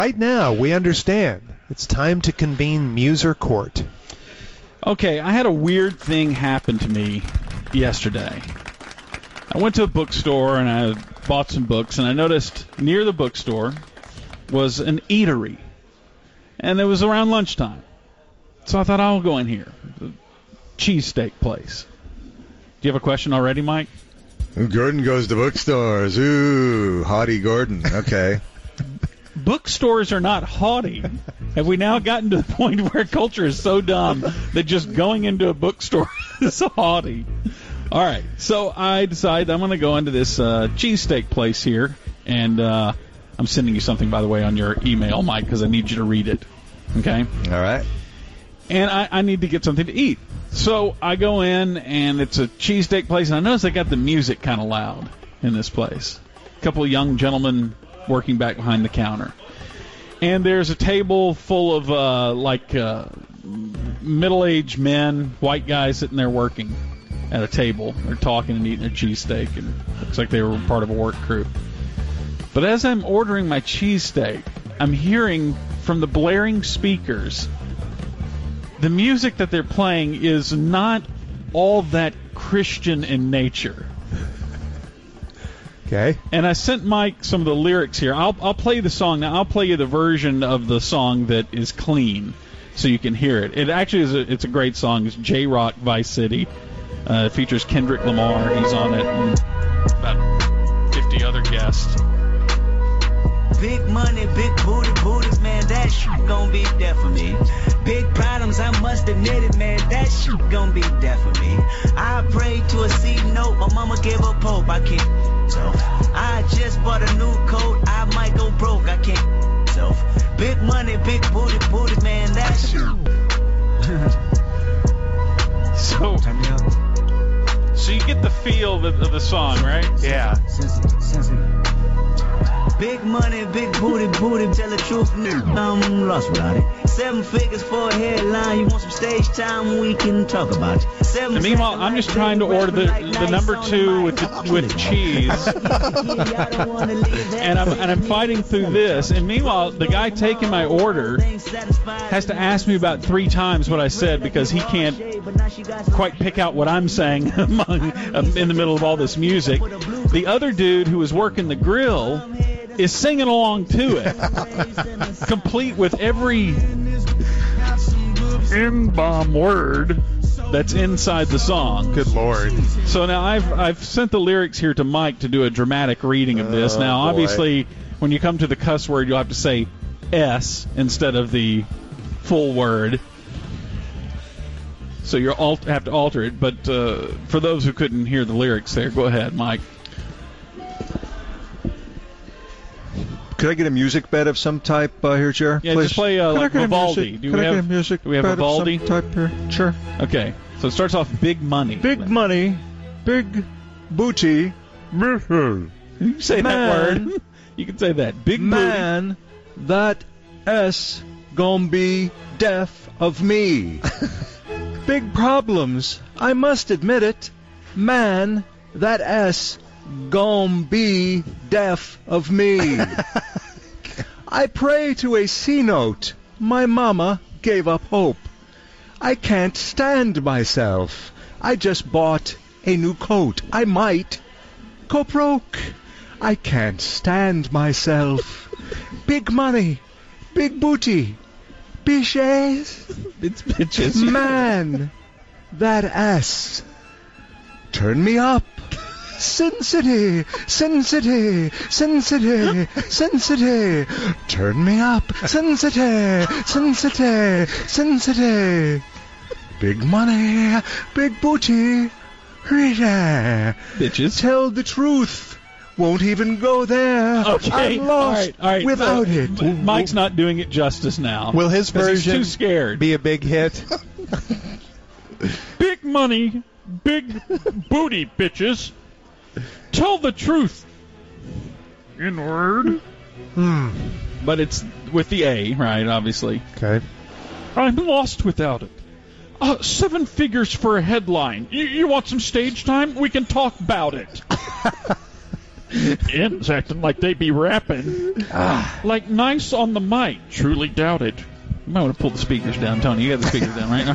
Right now, we understand. It's time to convene Muser Court. Okay, I had a weird thing happen to me yesterday. I went to a bookstore and I bought some books, and I noticed near the bookstore was an eatery. And it was around lunchtime. So I thought, I'll go in here. The cheesesteak place. Do you have a question already, Mike? Gordon goes to bookstores. Ooh, haughty Gordon. Okay. Bookstores are not haughty. Have we now gotten to the point where culture is so dumb that just going into a bookstore is haughty? All right, so I decided I'm going to go into this cheesesteak place here, and I'm sending you something, by the way, on your email, Mike, because I need you to read it. Okay? All right. And I need to get something to eat. So I go in, and it's a cheesesteak place, and I notice they got the music kind of loud in this place. A couple of young gentlemen working back behind the counter. And there's a table full of, middle-aged men, white guys sitting there working at a table. They're talking and eating their cheesesteak, and it looks like they were part of a work crew. But as I'm ordering my cheesesteak, I'm hearing from the blaring speakers, the music that they're playing is not all that Christian in nature. Okay. And I sent Mike some of the lyrics here. I'll play the song. Now, I'll play you the version of the song that is clean so you can hear it. It actually is it's a great song. It's J-Rock Vice City. It features Kendrick Lamar. He's on it. And about 50 other guests. Big money, big booties, man, that shit gon' be there for me. Big problems, I must admit it, man, that shit gon' be there for me. I prayed to a C note, my mama gave up hope, I can't. So, I just bought a new coat, I might go broke, I can't. So, big money, big booty, man, that shit. So you get the feel of the song, right? Yeah. Big money, big booty, tell the truth, I'm lost without it. 7 figures for a headline, you want some stage time, we can talk about it. And meanwhile, I'm just trying to order the number 2 with cheese, and I'm fighting through this. And meanwhile, the guy taking my order has to ask me about 3 times what I said because he can't quite pick out what I'm saying in the middle of all this music. The other dude who was working the grill is singing along to it, complete with every N-bomb word that's inside the song. Good Lord. So now I've sent the lyrics here to Mike to do a dramatic reading of this. Now, obviously, when you come to the cuss word, you'll have to say S instead of the full word. So you'll have to alter it. But for those who couldn't hear the lyrics there, go ahead, Mike. Could I get a music bed of some type here, Jer? Yeah, please? Just play Vivaldi. Do we have Vivaldi? Some type here? Sure. Okay, so it starts off Big Money. Big money, big booty. You can say that word. You can say that. Big man, booty. that S gon' be deaf of me. Big problems, I must admit it. Man, that S gon' be deaf of me. I pray to a C note. My mama gave up hope. I can't stand myself. I just bought a new coat. I might go broke. I can't stand myself. Big money, big booty, bitches. It's bitches. Man, that ass. Turn me up. Sin City, Sin City, Sin City, Sin City. Turn me up. Sin City, Sin City, Sin City. Big money, big booty. Bitches. Tell the truth. Won't even go there. Okay. I'm lost all right. without it. Mike's not doing it justice now. Will his version he's too scared. be a big hit? Big money, big booty, bitches. Tell the truth. Inward. But it's with the A, right, obviously. Okay. I'm lost without it. 7 figures for a headline. You want some stage time? We can talk about it. M's acting like they be rapping. Like nice on the mic. Truly doubt it. You might want to pull the speakers down, Tony. You got the speakers down, right?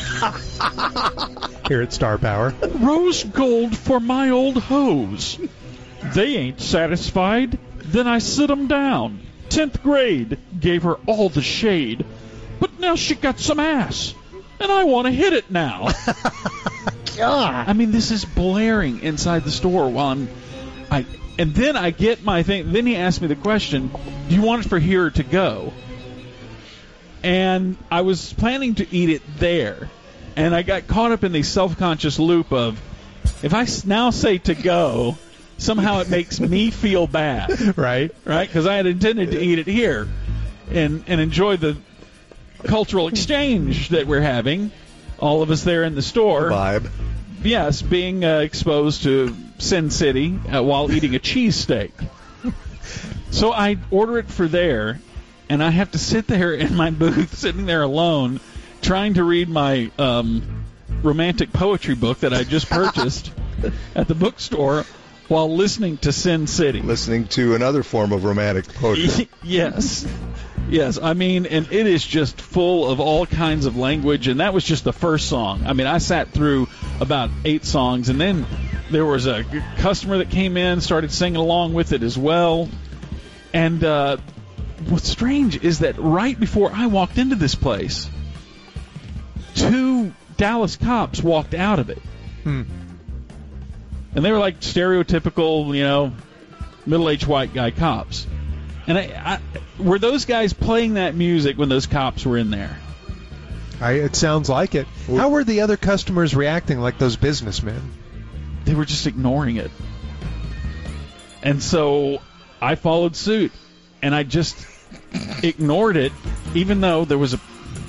Here at Star Power. Rose gold for my old hose. They ain't satisfied. Then I sit 'em down. 10th grade gave her all the shade. But now she got some ass. And I want to hit it now. God. I mean, this is blaring inside the store while and then I get my thing. Then he asked me the question, do you want it for here or to go? And I was planning to eat it there. And I got caught up in the self-conscious loop of, if I now say to go, somehow it makes me feel bad. Right? Right? Because I had intended to eat it here and enjoy the cultural exchange that we're having, all of us there in the store. Vibe. Yes, being exposed to Sin City while eating a cheesesteak. So I order it for there, and I have to sit there in my booth, sitting there alone, trying to read my romantic poetry book that I just purchased at the bookstore while listening to Sin City. Listening to another form of romantic poetry. Yes. Yes, I mean, and it is just full of all kinds of language, and that was just the first song. I mean, I sat through about 8 songs, and then there was a customer that came in, started singing along with it as well. And what's strange is that right before I walked into this place, 2 Dallas cops walked out of it. And they were like stereotypical, middle-aged white guy cops. And I were those guys playing that music when those cops were in there? It sounds like it. How were the other customers reacting, like those businessmen? They were just ignoring it. And so I followed suit, and I just ignored it, even though there was a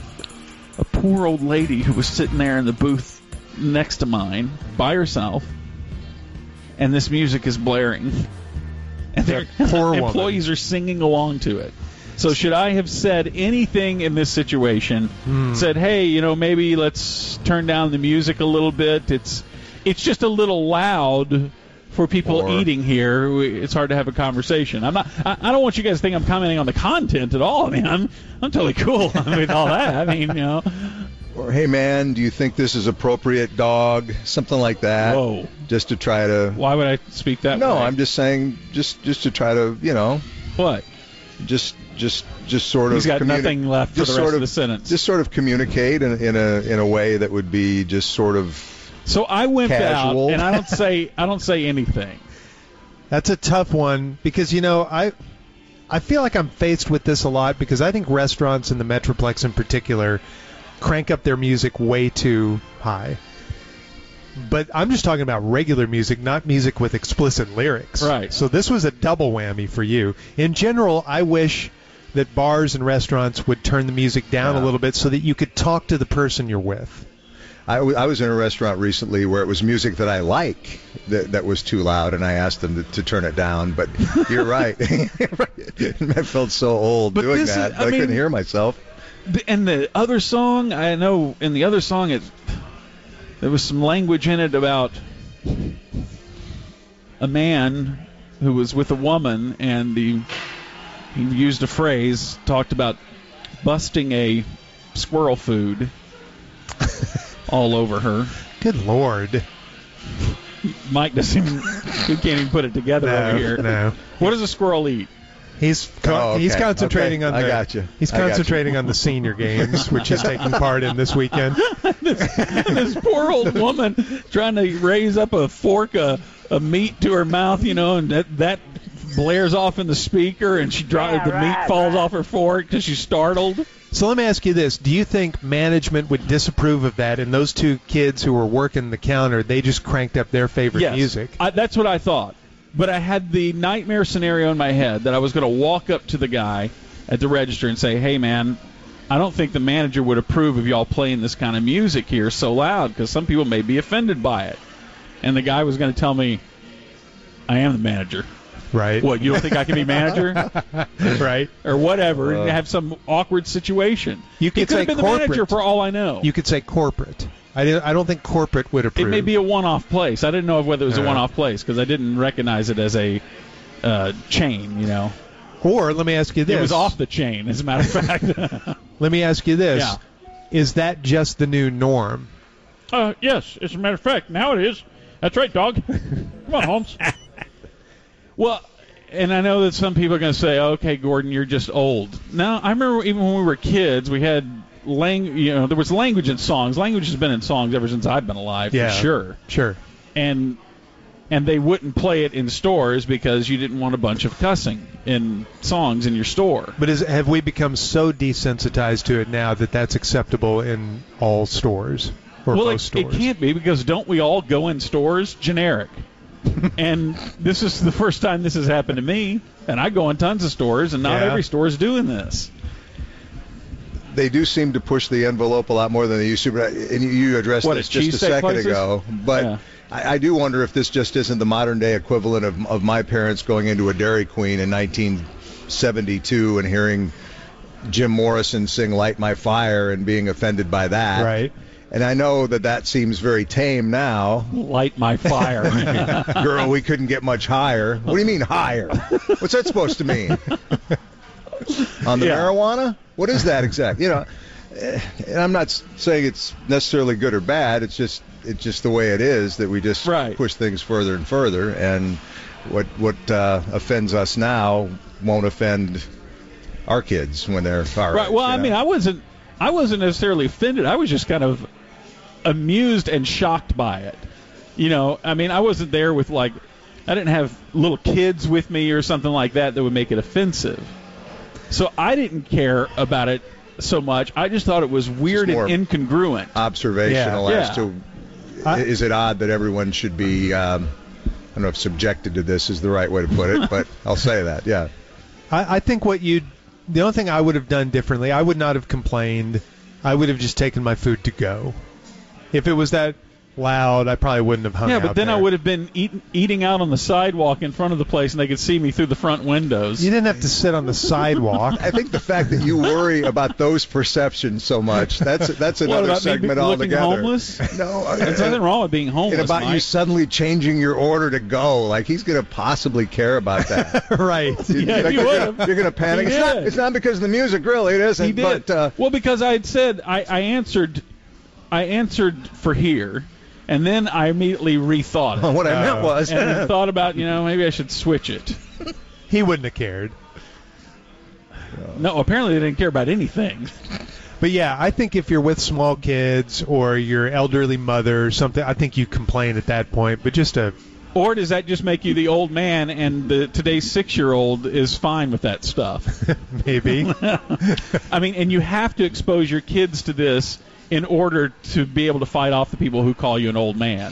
poor old lady who was sitting there in the booth next to mine by herself, and this music is blaring. And their employees are singing along to it. So should I have said anything in this situation? Said, hey, maybe let's turn down the music a little bit. It's just a little loud for people eating here. It's hard to have a conversation. I don't want you guys to think I'm commenting on the content at all. I mean, I'm totally cool with all that. I mean, Or, hey, man, do you think this is appropriate, dog? Something like that. Whoa. Just to try to... Why would I speak that way? No, I'm just saying, just to try to, What? Just sort of... He's got nothing left for the rest of the sentence. Just sort of communicate in a way that would be just sort of So I went casual. out, and I don't say anything. That's a tough one because, I feel like I'm faced with this a lot because I think restaurants in the Metroplex in particular crank up their music way too high. But I'm just talking about regular music, not music with explicit lyrics. Right. So this was a double whammy for you. In general, I wish that bars and restaurants would turn the music down a little bit so that you could talk to the person you're with. I was in a restaurant recently where it was music that I like that was too loud, and I asked them to turn it down. But you're right. I felt so old doing that. I couldn't hear myself. And the other song, I know in the other song, there was some language in it about a man who was with a woman, and he used a phrase, talked about busting a squirrel food all over her. Good Lord. Mike he can't even put it together over here. No. What does a squirrel eat? He's concentrating on I got you. He's concentrating on the senior games, which he's taking part in this weekend. this poor old woman trying to raise up a fork of meat to her mouth, and that blares off in the speaker, and the meat falls off her fork because she's startled. So let me ask you this. Do you think management would disapprove of that, and those 2 kids who were working the counter, they just cranked up their favorite music? That's what I thought. But I had the nightmare scenario in my head that I was going to walk up to the guy at the register and say, hey, man, I don't think the manager would approve of y'all playing this kind of music here so loud because some people may be offended by it. And the guy was going to tell me, I am the manager. Right. What, you don't think I can be manager? Right. Or whatever, and have some awkward situation. You could say have been corporate. the manager for all I know. You could say corporate. I don't think corporate would approve. It may be a one-off place. I didn't know whether it was a Yeah. one-off place because I didn't recognize it as a chain, you know. Or let me ask you this. It was off the chain, as a matter of fact. Let me ask you this. Yeah. Is that just the new norm? Yes, as a matter of fact, now it is. That's right, dog. Come on, Holmes. Well, and I know that some people are going to say, okay, Gordon, you're just old. No, I remember even when we were kids, we had there was language in songs. Language has been in songs ever since I've been alive, Yeah. for sure. Sure. And they wouldn't play it in stores because you didn't want a bunch of cussing in songs in your store. But have we become so desensitized to it now that that's acceptable in all stores or most stores? It can't be because don't we all go in stores generic? And this is the first time this has happened to me, and I go in tons of stores, and not Yeah. every store is doing this. They do seem to push the envelope a lot more than they used to. And you addressed What, this at just a cheesesteak second places? ago. But Yeah. I do wonder if this just isn't the modern-day equivalent of my parents going into a Dairy Queen in 1972 and hearing Jim Morrison sing Light My Fire and being offended by that. Right. And I know that seems very tame now. Light my fire. Girl, we couldn't get much higher. What do you mean higher? What's that supposed to mean? On the Yeah. marijuana? What is that exactly? You know, and I'm not saying it's necessarily good or bad. It's just the way it is that we just Right. push things further and further. And what offends us now won't offend our kids when they're our Right. age, Well, you I know? mean, I wasn't necessarily offended. I was just kind of amused and shocked by it. You know, I mean, I wasn't there with I didn't have little kids with me or something like that would make it offensive. So I didn't care about it so much. I just thought it was weird more and incongruent. observational Yeah. as to I- is it odd that everyone should be I don't know if subjected to this is the right way to put it, but I'll say that, yeah. I think the only thing I would have done differently, I would not have complained. I would have just taken my food to go. If it was that loud, I probably wouldn't have hung out Yeah, but then there. I would have been eating out on the sidewalk in front of the place, and they could see me through the front windows. You didn't have to sit on the sidewalk. I think the fact that you worry about those perceptions so much, that's What another about me segment looking altogether. homeless? No, There's nothing wrong with being homeless, and about you Mike. suddenly changing your order to go. Like he's going to possibly care about that. Right. Yeah, Like, he would have. You're going to panic. He It's not, did. it's not because of the music, really. It isn't. He did. But Well, because I had said I answered for here, and then I immediately rethought it. what I meant was, and thought about, maybe I should switch it. He wouldn't have cared. No, apparently they didn't care about anything. But yeah, I think if you're with small kids or your elderly mother or something, I think you complain at that point. But just Or does that just make you the old man, and today's 6-year-old is fine with that stuff? maybe. I mean, and you have to expose your kids to this in order to be able to fight off the people who call you an old man.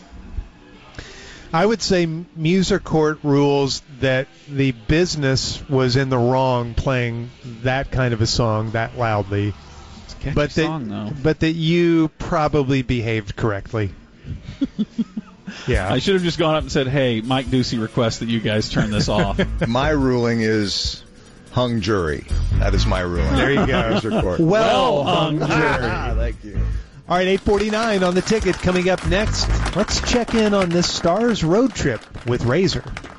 I would say Muser Court rules that the business was in the wrong playing that kind of a song that loudly. It's a catchy But song, though. but that you probably behaved correctly. Yeah. I should have just gone up and said, hey, Mike Ducey requests that you guys turn this off. my ruling is hung jury. That is my ruling. There you go. User court. Well hung jury. Thank you. All right, 8:49 on the ticket. Coming up next, let's check in on this Stars road trip with Razor.